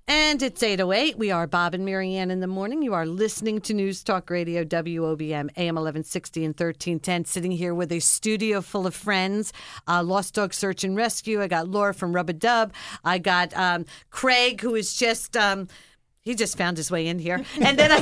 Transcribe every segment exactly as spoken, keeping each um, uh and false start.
And it's eight oh eight. We are Bob and Marianne in the morning. You are listening to News Talk Radio, W O B M, A M eleven sixty and thirteen ten. Sitting here with a studio full of friends. Uh, Lost Dog Search and Rescue. I got Laura from Rub-a-Dub. I got um, Craig, who is just... Um, He just found his way in here. And then I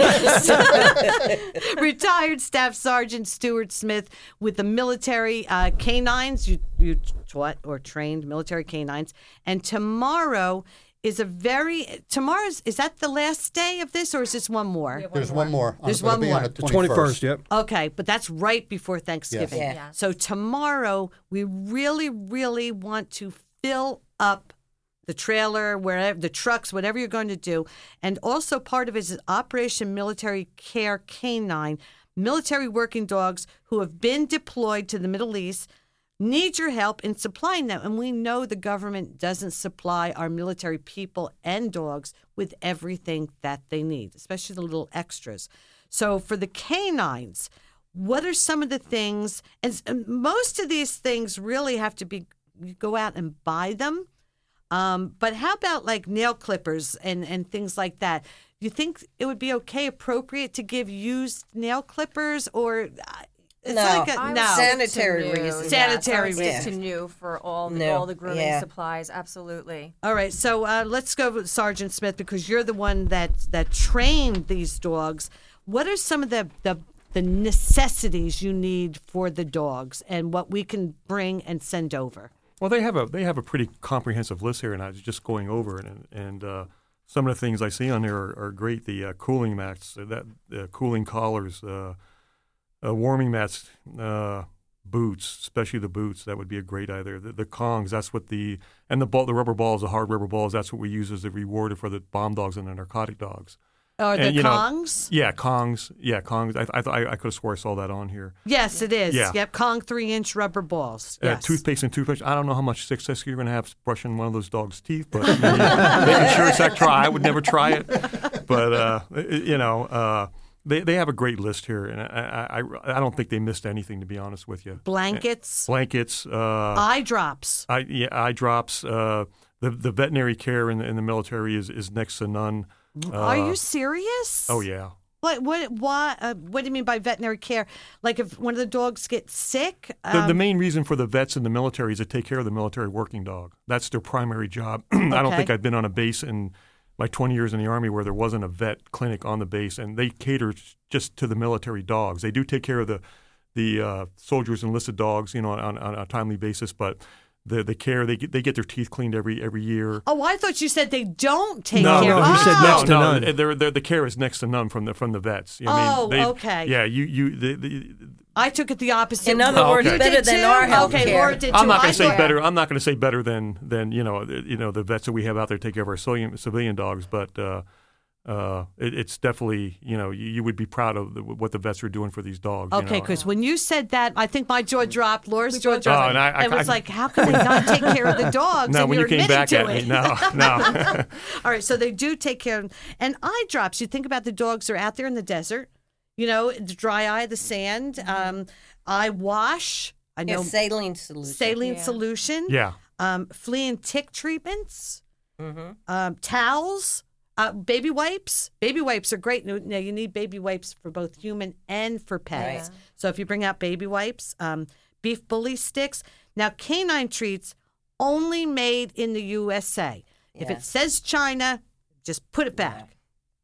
got retired Staff Sergeant Stuart Smith with the military uh, canines. You, you taught or trained military canines. And tomorrow is a very, tomorrow's, is that the last day of this or is this one more? Yeah, one There's more. one more. There's It'll one be more. on the The twenty-first, yep. Okay, but that's right before Thanksgiving. Yes. Yes. So tomorrow we really, really want to fill up the trailer, wherever the trucks, whatever you're going to do. And also part of it is Operation Military Care Canine. Military working dogs who have been deployed to the Middle East need your help in supplying them. And we know the government doesn't supply our military people and dogs with everything that they need, especially the little extras. So for the canines, what are some of the things? And most of these things really have to be, you go out and buy them. Um, but how about like nail clippers and, and things like that? Do you think it would be okay, appropriate to give used nail clippers or it's No. like a, I no Sanitary reasons. Sanitary Yes, I was reasons. to new for all the, No. all the grooming Yeah. supplies. Absolutely. All right, so uh, let's go with Sergeant Smith because you're the one that that trained these dogs. What are some of the the the necessities you need for the dogs and what we can bring and send over? Well, they have a they have a pretty comprehensive list here, and I was just going over it, and, and uh, some of the things I see on there are, are great. The uh, cooling mats, uh, that uh, cooling collars, uh, uh, warming mats, uh, boots, especially the boots. That would be a great either. The, the Kongs, that's what the and the ball, the rubber balls, the hard rubber balls. That's what we use as a reward for the bomb dogs and the narcotic dogs. Or the And, you know, Kongs? Yeah, Kongs. Yeah, Kongs. I I, I, I could have swore I saw that on here. Yes, it is. Yeah. Yep, Kong three-inch rubber balls. Uh, Yes. toothpaste and toothbrush. I don't know how much success you're going to have brushing one of those dogs' teeth, but maybe, maybe sure as heck try. I would never try it, but uh, you know, uh, they they have a great list here, and I, I I don't think they missed anything, to be honest with you. Blankets, Blankets, uh, eye drops. eye yeah, eye drops. Uh, the the veterinary care in the, in the military is, is next to none. Uh, Are you serious? Oh yeah. What what why? Uh, what do you mean by veterinary care? Like if one of the dogs gets sick? The, Um, the main reason for the vets in the military is to take care of the military working dog. That's their primary job. I don't Okay. think I've been on a base in my twenty years in the Army where there wasn't a vet clinic on the base, and they cater just to the military dogs. They do take care of the the uh, soldiers' enlisted dogs, you know, on, on a timely basis, but the the care they get, they get their teeth cleaned every every year. Oh, I thought you said they don't take no, care no, of he oh. said next to no, none. No, they're, they're, the care is next to none from the from the vets. You know, I Oh, mean, they- okay. Yeah, you you the, the, I took it the opposite. In other Oh, words, okay. You better did than too? our health Okay, care. Laura did too. I'm not I going to say thought- better. I'm not going to say better than than you know the, you know the vets that we have out there take care of our civilian, civilian dogs, but uh, uh, it, it's definitely you know you, you would be proud of the, what the vets are doing for these dogs. you Okay, know. because when you said that, I think my jaw dropped. Laura's jaw both dropped. Oh, and I- I- it was I- like, how can they not take care of the dogs? no, and when you you're came admitting back to at it. me, no, no. All right, so they do take care of and eye drops. You think about the dogs that are out there in the desert, you know, the dry eye, the sand, um, eye wash. I Yeah, know saline solution. saline Yeah. solution, Yeah. um, flea and tick treatments, Mm-hmm. um, towels, uh, baby wipes. Baby wipes are great. Now you need baby wipes for both human and for pets. Right. So if you bring out baby wipes, um, beef bully sticks. Now canine treats only made in the U S A. If Yeah. it says China, just put it back.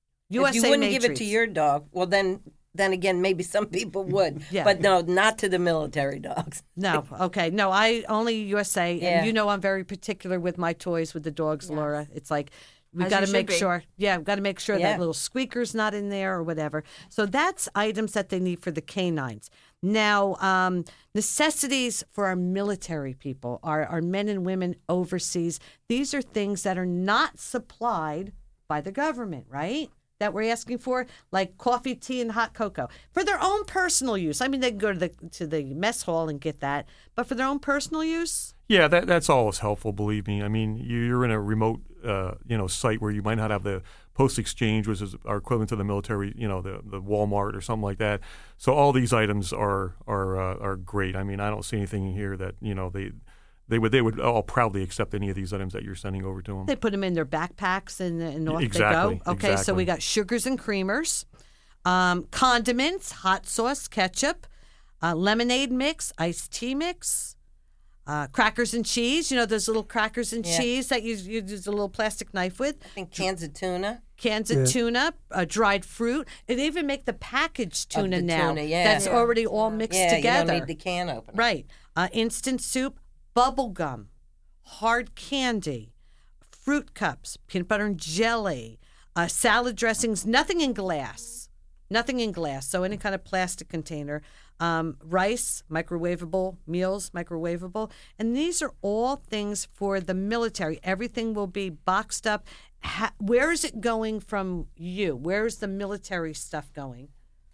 U S A If you wouldn't made give treats. it to your dog, well then, then again, maybe some people would. Yeah. But no, not to the military dogs. No, okay, no. I only U S A, Yeah. and you know I'm very particular with my toys with the dogs, Yes. Laura. It's like we've As got you to should make be. sure. Yeah, we've got to make sure Yeah. that little squeaker's not in there or whatever. So that's items that they need for the canines. Now, um, necessities for our military people, our our men and women overseas. These are things that are not supplied by the government, right? That we're asking for, like coffee, tea, and hot cocoa for their own personal use. I mean, they can go to the to the mess hall and get that, but for their own personal use. Yeah, that that's always helpful. Believe me. I mean, you- you're in a remote, uh, you know, site where you might not have the post exchange, which is our equivalent to the military, you know, the the Walmart or something like that. So all these items are are uh, are great. I mean, I don't see anything here that you know they they would they would all proudly accept any of these items that you're sending over to them. They put them in their backpacks and, and off Exactly, they go. Okay, so exactly. we got sugars and creamers, um, condiments, hot sauce, ketchup, uh, lemonade mix, iced tea mix, uh, crackers and cheese. You know those little crackers and Yeah. cheese that you, you use a little plastic knife with. I think cans of tuna. Cans of tuna, uh, dried fruit. It even make the packaged tuna the now. tuna, yeah. That's Yeah. already all mixed Yeah, together. you don't need the can opener. Right. Uh, instant soup, bubble gum, hard candy, fruit cups, peanut butter and jelly, uh, salad dressings, nothing in glass. Nothing in glass. So any kind of plastic container. Um, rice, microwavable, meals, microwavable. And these are all things for the military. Everything will be boxed up. Ha- where is it going from you? Where is the military stuff going?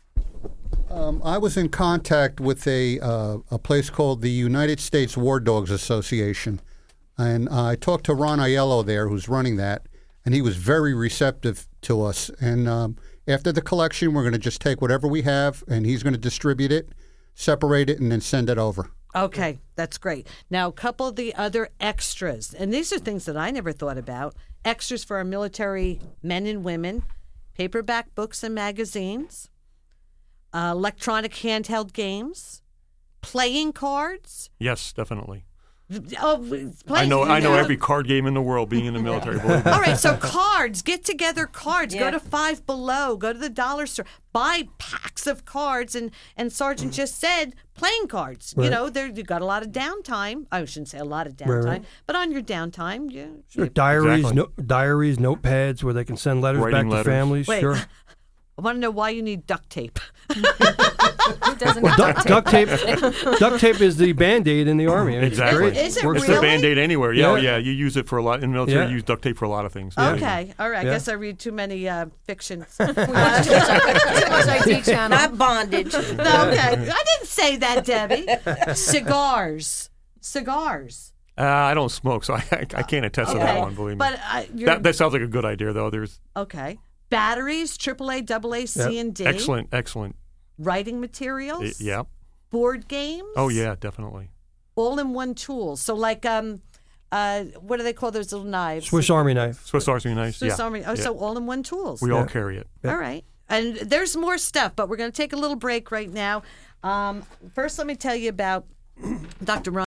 Um, I was in contact with a uh, a place called the United States War Dogs Association, and I talked to Ron Aiello there, who's running that, and he was very receptive to us. And um, after the collection, we're going to just take whatever we have, and he's going to distribute it, separate it, and then send it over. Okay, that's great. Now, a couple of the other extras, and these are things that I never thought about. Extras for our military men and women, paperback books and magazines, uh, electronic handheld games, playing cards. Yes, definitely. Oh, I know I know yeah. every card game in the world being in the military. believe me. All right, so cards, get together cards. Go Yeah. to Five Below, go to the dollar store, buy packs of cards. And, and Sergeant just said playing cards. You Right. know, there you got a lot of downtime. I shouldn't say a lot of downtime, right. but on your downtime, you, Sure, you diaries, Exactly. no, diaries, notepads where they can send letters Writing back to letters. families. Wait. Sure. I want to know why you need duct tape. Who doesn't Well, have duct, duct tape. Duct tape is the Band-Aid in the Army. I mean, it's Exactly. great. Is it Works It's the really? Band-Aid anywhere. Yeah, oh, Yeah. yeah. You use it for a lot in the military. Yeah. You use duct tape for a lot of things. Okay, all right. I Yeah. guess I read too many uh, fictions. Too much I D channel. Not bondage. No, okay, I didn't say that, Debbie. Cigars, cigars. Uh, I don't smoke, so I, I can't attest to that Okay, one. Believe me. but uh, you're that that sounds like a good idea, though. There's okay. Batteries, triple A, double A, C Yep. and D. excellent, excellent. Writing materials. Y- yeah. Board games. Oh yeah, definitely. All-in-one tools. So like um, uh, what do they call those little knives? Swiss Army knife. Swiss Army knives. Swiss yeah. Army. Oh, yeah. so all-in-one tools. we all Yeah. carry it. All right. And there's more stuff, but we're going to take a little break right now. Um, first, let me tell you about Doctor Ron.